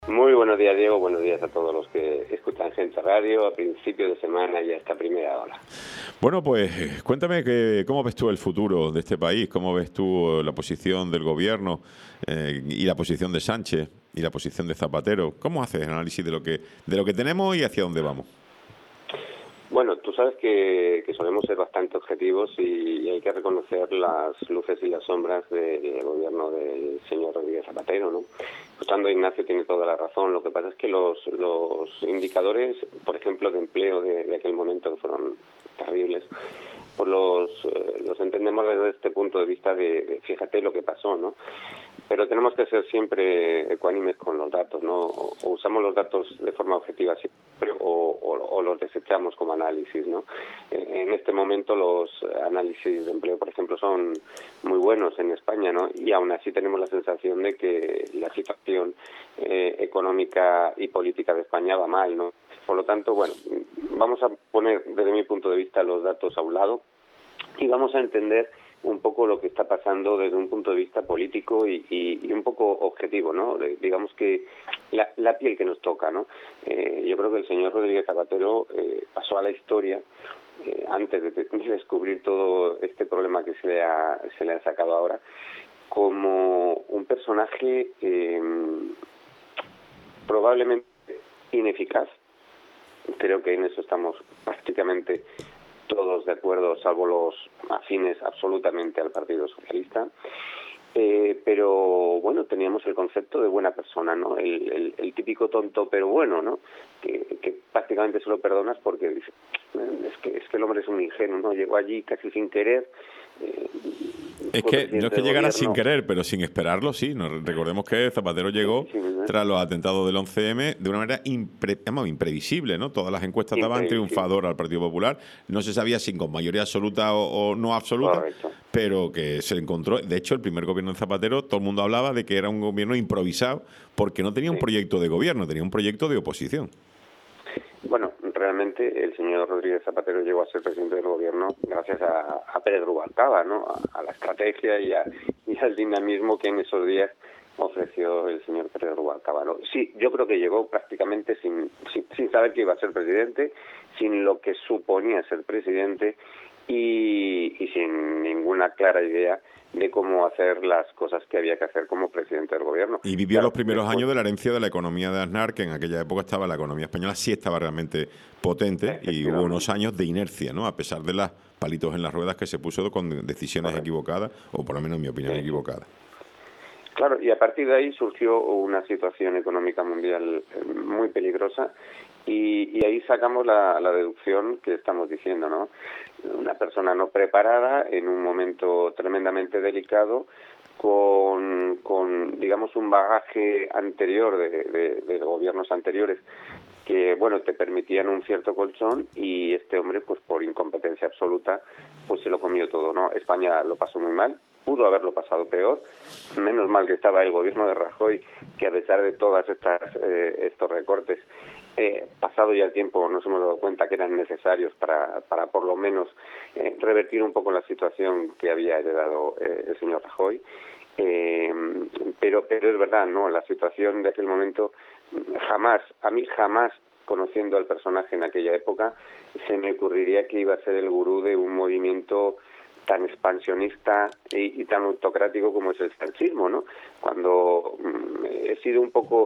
Muy buenos días, Diego. Buenos días a todos los que escuchan Gente Radio a principio de semana y hasta primera hora. Bueno, pues cuéntame cómo ves tú el futuro de este país, cómo ves tú la posición del gobierno y la posición de Sánchez y la posición de Zapatero. ¿Cómo haces el análisis de lo que tenemos y hacia dónde vamos? Bueno, tú sabes que solemos ser bastante objetivos y hay que reconocer las luces y las sombras del gobierno del señor Rodríguez Zapatero, ¿no? Escuchando a Ignacio tiene toda la razón. Lo que pasa es que los indicadores, por ejemplo, de empleo de aquel momento, que fueron terribles, pues los entendemos desde este punto de vista de fíjate lo que pasó, ¿no? Pero tenemos que ser siempre ecuánimes con los datos, ¿no? O usamos los datos de forma objetiva siempre o los desechamos como análisis, ¿no? En este momento los análisis de empleo, por ejemplo, son muy buenos en España, ¿no? Y aún así tenemos la sensación de que la situación económica y política de España va mal, ¿no? Por lo tanto, bueno, vamos a poner desde mi punto de vista los datos a un lado y vamos a entender un poco lo que está pasando desde un punto de vista político y un poco objetivo, ¿no? Digamos que la piel que nos toca, ¿no? Yo creo que el señor Rodríguez Zapatero pasó a la historia antes de descubrir todo este problema que se le ha sacado ahora como un personaje probablemente ineficaz. Creo que en eso estamos prácticamente todos de acuerdo, salvo los afines absolutamente al Partido Socialista. Pero bueno, teníamos el concepto de buena persona, ¿no? El típico tonto pero bueno, ¿no? Que prácticamente se lo perdonas porque dice, es que el hombre es un ingenuo, ¿no? Llegó allí casi sin querer. Es que no es que llegara sin querer, pero sin esperarlo, sí. Recordemos que Zapatero llegó tras los atentados del 11M de una manera imprevisible, ¿no? Todas las encuestas daban triunfador al Partido Popular. No se sabía si con mayoría absoluta o no absoluta, correcto, pero que se encontró. De hecho, el primer gobierno de Zapatero, todo el mundo hablaba de que era un gobierno improvisado porque no tenía un proyecto de gobierno, tenía un proyecto de oposición. Bueno, realmente el señor Rodríguez Zapatero llegó a ser presidente del gobierno gracias a Pérez Rubalcaba, ¿no? A la estrategia y al dinamismo que en esos días ofreció el señor Pérez Rubalcaba, ¿no? Sí, yo creo que llegó prácticamente sin saber que iba a ser presidente, sin lo que suponía ser presidente y sin ninguna clara idea de cómo hacer las cosas que había que hacer como presidente del gobierno. Y vivió los primeros años de la herencia de la economía de Aznar, que en aquella época estaba la economía española, sí estaba realmente potente, y hubo unos años de inercia, ¿no? A pesar de los palitos en las ruedas que se puso con decisiones equivocadas, o por lo menos en mi opinión equivocadas. Claro, y a partir de ahí surgió una situación económica mundial muy peligrosa y ahí sacamos la deducción que estamos diciendo, ¿no? Una persona no preparada en un momento tremendamente delicado con digamos, un bagaje anterior de gobiernos anteriores que, bueno, te permitían un cierto colchón y este hombre, pues por incompetencia absoluta, pues se lo comió todo, ¿no? España lo pasó muy mal, pudo haberlo pasado peor, menos mal que estaba el gobierno de Rajoy, que a pesar de todas estos recortes, pasado ya el tiempo nos hemos dado cuenta que eran necesarios para por lo menos revertir un poco la situación que había heredado el señor Rajoy. Pero es verdad, ¿no? La situación de aquel momento a mí jamás, conociendo al personaje en aquella época, se me ocurriría que iba a ser el gurú de un movimiento tan expansionista y tan autocrático como es el sanchismo, ¿no? Cuando he sido un poco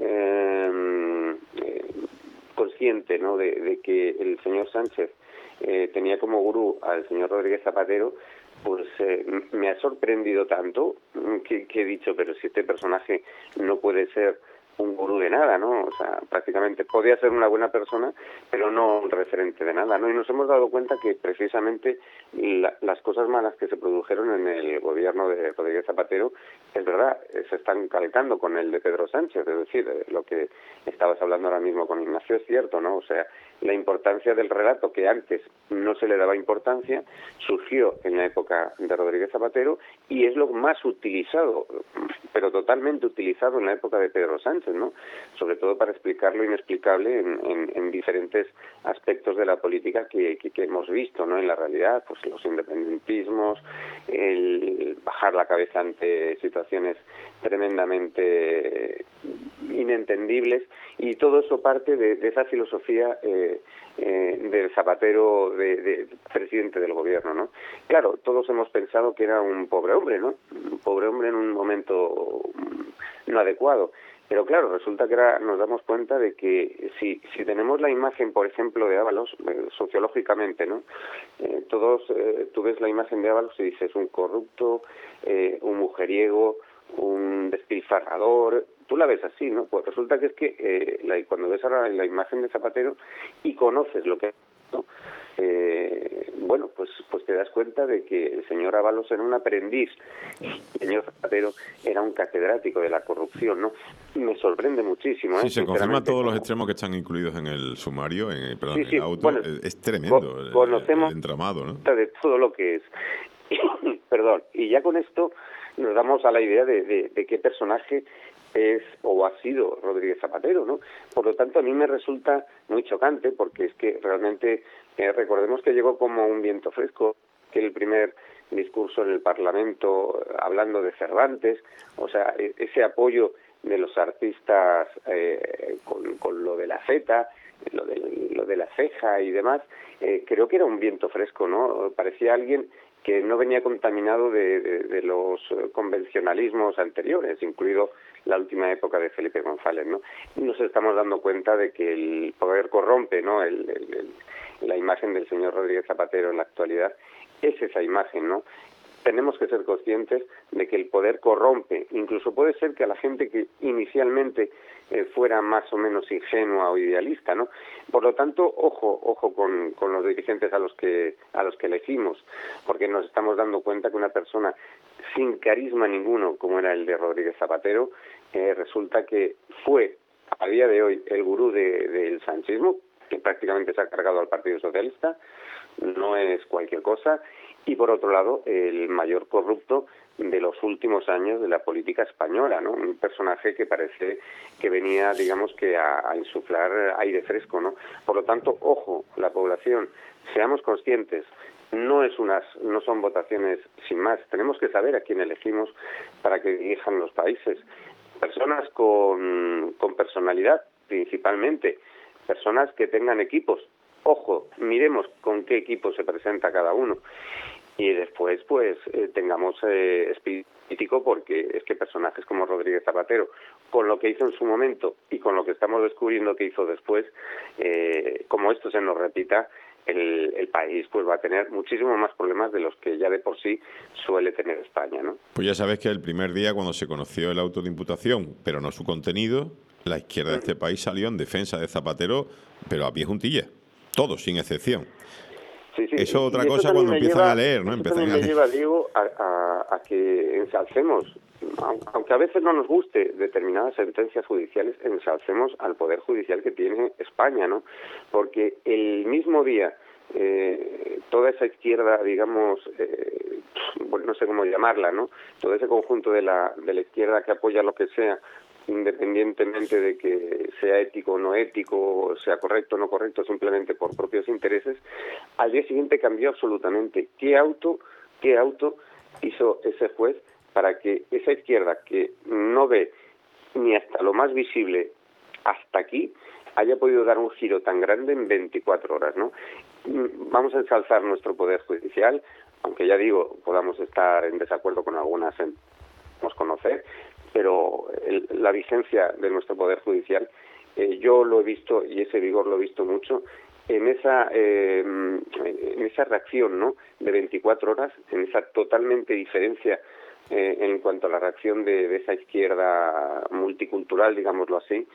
consciente, ¿no? de que el señor Sánchez tenía como gurú al señor Rodríguez Zapatero, pues me ha sorprendido tanto que he dicho, pero si este personaje no puede ser un gurú de nada, ¿no? O sea, prácticamente podía ser una buena persona, pero no un referente de nada, ¿no? Y nos hemos dado cuenta que precisamente las cosas malas que se produjeron en el gobierno de Rodríguez Zapatero, es verdad, se están calcando con el de Pedro Sánchez, es decir, lo que estabas hablando ahora mismo con Ignacio es cierto, ¿no? O sea, la importancia del relato, que antes no se le daba importancia, surgió en la época de Rodríguez Zapatero y es lo más utilizado, pero totalmente utilizado en la época de Pedro Sánchez, ¿no? Sobre todo para explicar lo inexplicable en diferentes aspectos de la política que hemos visto, ¿no? En la realidad, pues los independentismos, el bajar la cabeza ante situaciones tremendamente inentendibles, y todo eso parte de esa filosofía del Zapatero, de presidente del gobierno, ¿no? Claro, todos hemos pensado que era un pobre hombre, ¿no? Un pobre hombre en un momento no adecuado. Pero claro, resulta que ahora nos damos cuenta de que si tenemos la imagen, por ejemplo, de Ábalos, sociológicamente, ¿no? Tú ves la imagen de Ábalos y dices un corrupto, un mujeriego, un despilfarrador. Tú la ves así, ¿no? Pues resulta que es que cuando ves ahora la imagen de Zapatero y conoces lo que es, ¿no? Bueno, pues te das cuenta de que el señor Ábalos era un aprendiz, el señor Zapatero era un catedrático de la corrupción, ¿no? Me sorprende muchísimo. Sí, se confirma todos los extremos que están incluidos en el sumario, en el auto. Bueno, es tremendo conocemos el entramado, ¿no? De todo lo que es. Perdón, y ya con esto nos damos a la idea de qué personaje es o ha sido Rodríguez Zapatero, ¿no? Por lo tanto, a mí me resulta muy chocante, porque es que realmente recordemos que llegó como un viento fresco, que el primer discurso en el Parlamento hablando de Cervantes, o sea, ese apoyo de los artistas con lo de la Z, lo de la ceja y demás, creo que era un viento fresco, ¿no? Parecía alguien que no venía contaminado de los convencionalismos anteriores, incluido la última época de Felipe González, ¿no? Nos estamos dando cuenta de que el poder corrompe, ¿no? La imagen del señor Rodríguez Zapatero en la actualidad es esa imagen, ¿no? Tenemos que ser conscientes de que el poder corrompe. Incluso puede ser que a la gente que inicialmente fuera más o menos ingenua o idealista, ¿no? Por lo tanto, ojo con los dirigentes a los que elegimos, porque nos estamos dando cuenta que una persona sin carisma ninguno, como era el de Rodríguez Zapatero, resulta que fue a día de hoy el gurú del sanchismo, que prácticamente se ha cargado al Partido Socialista, no es cualquier cosa, y por otro lado el mayor corrupto de los últimos años de la política española, ¿no? Un personaje que parece que venía, digamos, que a insuflar aire fresco, ¿no? Por lo tanto, ojo, la población, seamos conscientes, no son votaciones sin más, tenemos que saber a quién elegimos para que dirijan los países. Personas con personalidad, principalmente, personas que tengan equipos. Ojo, miremos con qué equipo se presenta cada uno. Y después, pues, tengamos espíritu crítico, porque es que personajes como Rodríguez Zapatero, con lo que hizo en su momento y con lo que estamos descubriendo que hizo después, como esto se nos repita, el país pues va a tener muchísimos más problemas de los que ya de por sí suele tener España, ¿no? Pues ya sabes que el primer día, cuando se conoció el auto de imputación, pero no su contenido, la izquierda de este país salió en defensa de Zapatero, pero a pie juntilla, todos, sin excepción. Sí, sí. Eso otra cosa cuando empiezan a leer, ¿no? Eso también me lleva, Diego, a que ensalcemos, aunque a veces no nos guste determinadas sentencias judiciales, ensalcemos al Poder Judicial que tiene España, ¿no? Porque el mismo día, toda esa izquierda, digamos, bueno, no sé cómo llamarla, ¿no? Todo ese conjunto de la izquierda que apoya lo que sea, independientemente de que sea ético o no ético, sea correcto o no correcto, simplemente por propios intereses, al día siguiente cambió absolutamente. ¿Qué auto hizo ese juez para que esa izquierda que no ve ni hasta lo más visible hasta aquí haya podido dar un giro tan grande en 24 horas, ¿no? Vamos a ensalzar nuestro Poder Judicial, aunque ya digo, podamos estar en desacuerdo con algunas, podemos conocer, pero la vigencia de nuestro Poder Judicial, yo lo he visto, y ese vigor lo he visto mucho, en esa reacción, ¿no?, de 24 horas, en esa totalmente diferencia en cuanto a la reacción de esa izquierda multicultural, digámoslo así,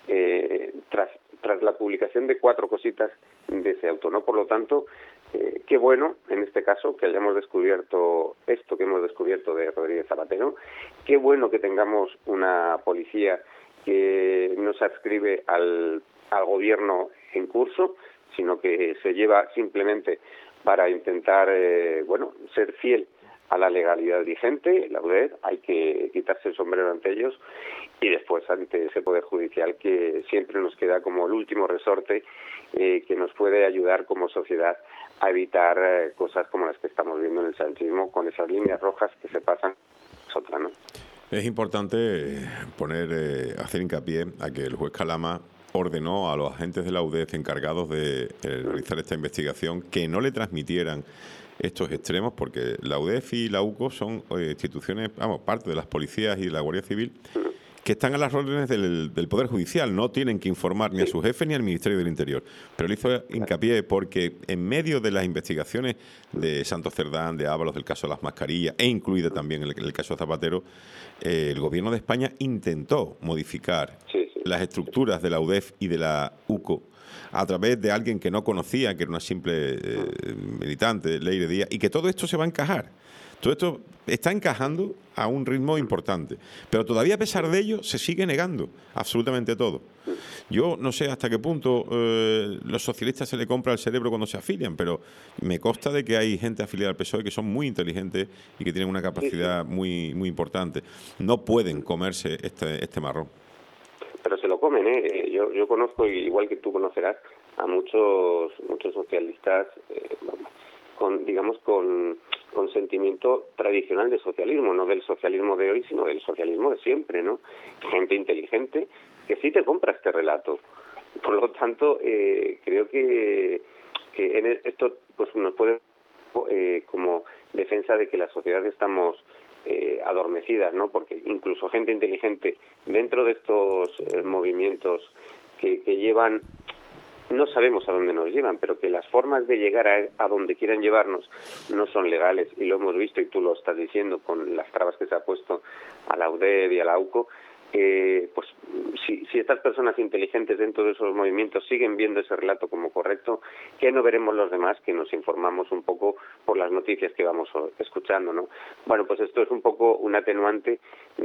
tras la publicación de 4 cositas de ese auto, ¿no? Por lo tanto, qué bueno, en este caso, que hayamos descubierto esto que hemos descubierto de Rodríguez Zapatero. Qué bueno que tengamos una policía que no se adscribe al al gobierno en curso, sino que se lleva simplemente para intentar, ser fiel a la legalidad vigente, la UDEF, hay que quitarse el sombrero ante ellos, y después ante ese Poder Judicial que siempre nos queda como el último resorte que nos puede ayudar como sociedad a evitar cosas como las que estamos viendo en el sanchismo, con esas líneas rojas que se pasan nosotras, ¿no? Es importante hacer hincapié a que el juez Calama ordenó a los agentes de la UDEF encargados de realizar esta investigación que no le transmitieran estos extremos, porque la UDEF y la UCO son instituciones, parte de las policías y de la Guardia Civil, que están a las órdenes del Poder Judicial, no tienen que informar ni a su jefe ni al Ministerio del Interior. Pero él hizo hincapié porque en medio de las investigaciones de Santos Cerdán, de Ábalos, del caso de las mascarillas, e incluida también el caso Zapatero, el Gobierno de España intentó modificar las estructuras de la UDEF y de la UCO a través de alguien que no conocía, que era una simple militante, Leire Díaz, y que todo esto se va a encajar. Todo esto está encajando a un ritmo importante, pero todavía a pesar de ello se sigue negando absolutamente todo. Yo no sé hasta qué punto los socialistas se le compra el cerebro cuando se afilian, pero me consta de que hay gente afiliada al PSOE que son muy inteligentes y que tienen una capacidad muy, muy importante. No pueden comerse este marrón. Pero se lo comen, ¿eh? Yo conozco, igual que tú conocerás, a muchos socialistas, con sentimiento tradicional de socialismo, no del socialismo de hoy, sino del socialismo de siempre, ¿no? Gente inteligente que sí te compra este relato. Por lo tanto, creo que en esto pues nos puede como defensa de que la sociedad estamos adormecidas, ¿no? Porque incluso gente inteligente dentro de estos movimientos que llevan, no sabemos a dónde nos llevan, pero que las formas de llegar a donde quieran llevarnos no son legales, y lo hemos visto, y tú lo estás diciendo, con las trabas que se ha puesto a la UDEF y a la UCO. Pues si estas personas inteligentes dentro de esos movimientos siguen viendo ese relato como correcto, ¿qué no veremos los demás que nos informamos un poco por las noticias que vamos escuchando, ¿no? Bueno, pues esto es un poco un atenuante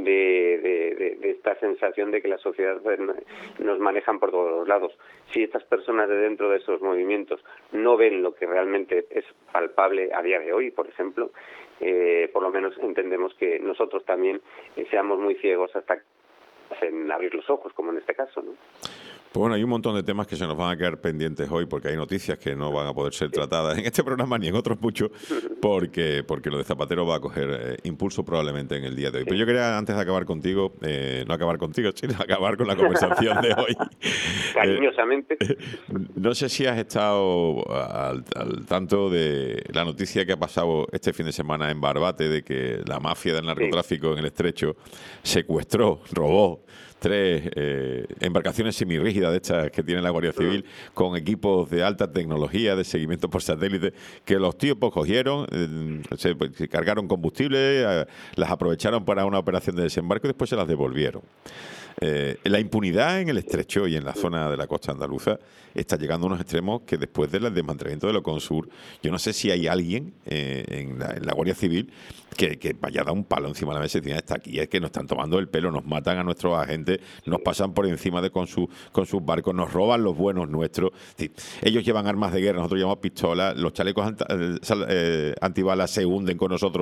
de esta sensación de que la sociedad nos manejan por todos los lados. Si estas personas de dentro de esos movimientos no ven lo que realmente es palpable a día de hoy, por ejemplo, por lo menos entendemos que nosotros también seamos muy ciegos hasta en abrir los ojos, como en este caso, ¿no? Pues bueno, hay un montón de temas que se nos van a quedar pendientes hoy, porque hay noticias que no van a poder ser tratadas en este programa ni en otros muchos, porque lo de Zapatero va a coger impulso probablemente en el día de hoy. Pero yo quería, antes de acabar contigo, no acabar contigo, sino acabar con la conversación de hoy. Cariñosamente. No sé si has estado al tanto de la noticia que ha pasado este fin de semana en Barbate, de que la mafia del narcotráfico en el Estrecho secuestró, robó 3 embarcaciones semirrígidas de estas que tiene la Guardia Civil, con equipos de alta tecnología de seguimiento por satélite, que los tíos pues cogieron, se cargaron combustible, las aprovecharon para una operación de desembarco y después se las devolvieron. La impunidad en el Estrecho y en la zona de la costa andaluza está llegando a unos extremos que después del desmantelamiento de Loconsur, yo no sé si hay alguien en la Guardia Civil que vaya a dar un palo encima de la mesa y decir, está aquí, es que nos están tomando el pelo, nos matan a nuestros agentes, nos pasan por encima con sus barcos, nos roban los buenos nuestros. Es decir, ellos llevan armas de guerra, nosotros llevamos pistolas, los chalecos antibalas se hunden con nosotros.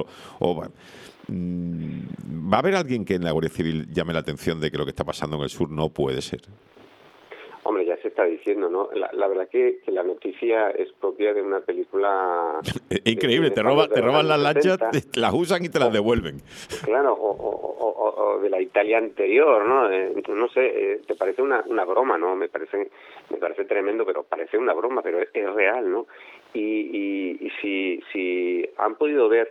¿Va a haber alguien que en la Guardia Civil llame la atención de que lo que está pasando en el sur no puede ser? Hombre, ya se está diciendo, ¿no? La verdad que la noticia es propia de una película... Increíble, te roban las lanchas, las usan y te las devuelven. Claro, o de la Italia anterior, ¿no? No sé, te parece una broma, ¿no? Me parece tremendo, pero parece una broma, pero es real, ¿no? Y si han podido ver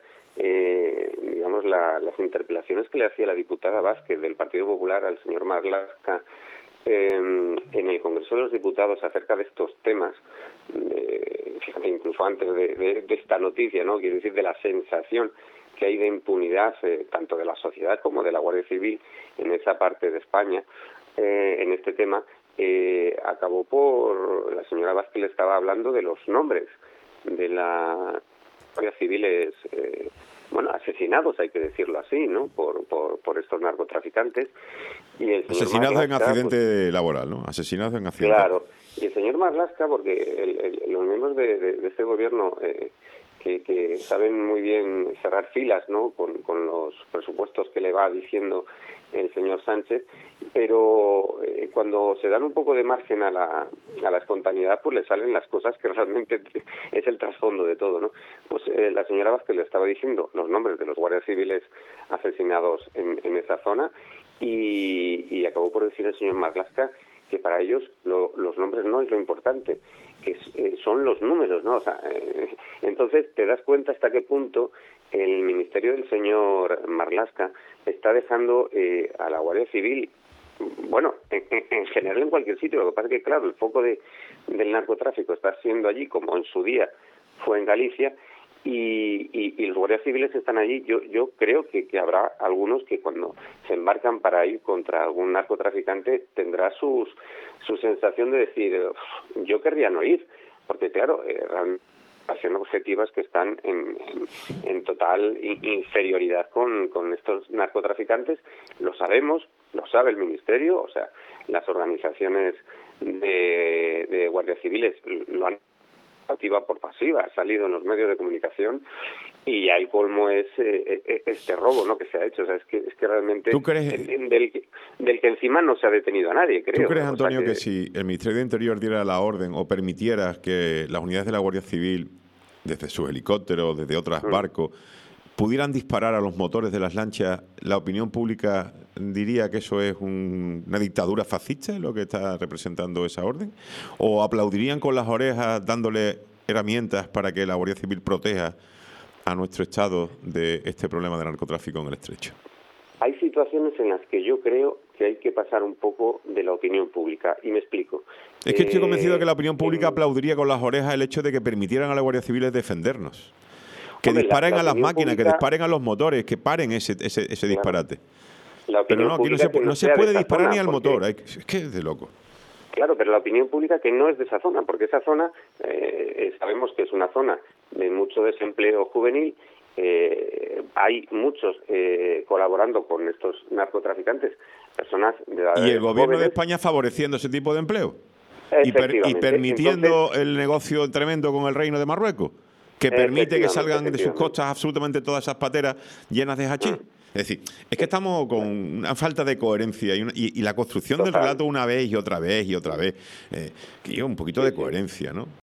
las interpelaciones que le hacía la diputada Vázquez del Partido Popular al señor Marlaska en el Congreso de los Diputados acerca de estos temas, fíjate, incluso antes de esta noticia, ¿no? Quiero decir, de la sensación que hay de impunidad tanto de la sociedad como de la Guardia Civil en esa parte de España en este tema, acabó por... La señora Vázquez le estaba hablando de los nombres de las guardias civiles bueno, asesinados, hay que decirlo así, ¿no? Por estos narcotraficantes. Y el señor asesinados en Marlaska, accidente laboral, ¿no? Asesinados en accidente. Claro. Y el señor Marlaska, porque los miembros de este gobierno que saben muy bien cerrar filas, ¿no? Con los presupuestos que le va diciendo el señor Sánchez, pero cuando se dan un poco de margen a la espontaneidad, pues le salen las cosas que realmente es el trasfondo de todo, ¿no? Pues la señora Vázquez le estaba diciendo los nombres de los guardias civiles asesinados en esa zona y acabó por decir el señor Marlaska que para ellos los nombres no es lo importante, que son los números, ¿no? O sea, entonces te das cuenta hasta qué punto el ministerio del señor Marlaska está dejando a la Guardia Civil, bueno, en general en cualquier sitio. Lo que pasa es que, claro, el foco del narcotráfico está siendo allí, como en su día fue en Galicia, y los guardias civiles están allí. Yo creo que habrá algunos que cuando se embarcan para ir contra algún narcotraficante tendrá su sensación de decir, yo querría no ir, porque claro, son objetivas que están en total inferioridad con estos narcotraficantes. Lo sabemos, lo sabe el Ministerio, o sea, las organizaciones de guardias civiles lo han activa por pasiva, ha salido en los medios de comunicación y el colmo es este robo, ¿no?, que se ha hecho. O sea, es que realmente ¿Tú crees, del que encima no se ha detenido a nadie, creo. ¿Tú crees, Antonio, que si el Ministerio de Interior diera la orden o permitiera que las unidades de la Guardia Civil, desde sus helicópteros, desde otros barcos, pudieran disparar a los motores de las lanchas, la opinión pública diría que eso es una dictadura fascista, lo que está representando esa orden? ¿O aplaudirían con las orejas dándole herramientas para que la Guardia Civil proteja a nuestro Estado de este problema de narcotráfico en el Estrecho? Hay situaciones en las que yo creo que hay que pasar un poco de la opinión pública, y me explico. Es que estoy convencido de que la opinión pública aplaudiría con las orejas el hecho de que permitieran a la Guardia Civil defendernos. Que disparen a las máquinas, que disparen a los motores, que paren ese disparate. Pero no, aquí no se puede disparar ni al motor. Es que es de loco. Claro, pero la opinión pública que no es de esa zona, porque esa zona sabemos que es una zona de mucho desempleo juvenil. Hay muchos colaborando con estos narcotraficantes, personas de edad. ¿Y el gobierno jóvenes de España favoreciendo ese tipo de empleo? Y permitiendo el negocio tremendo con el Reino de Marruecos, que permite que salgan de sus costas absolutamente todas esas pateras llenas de hachís. Es decir, es que estamos con una falta de coherencia y la construcción del relato una vez y otra vez y otra vez. Que lleva un poquito de coherencia, ¿no?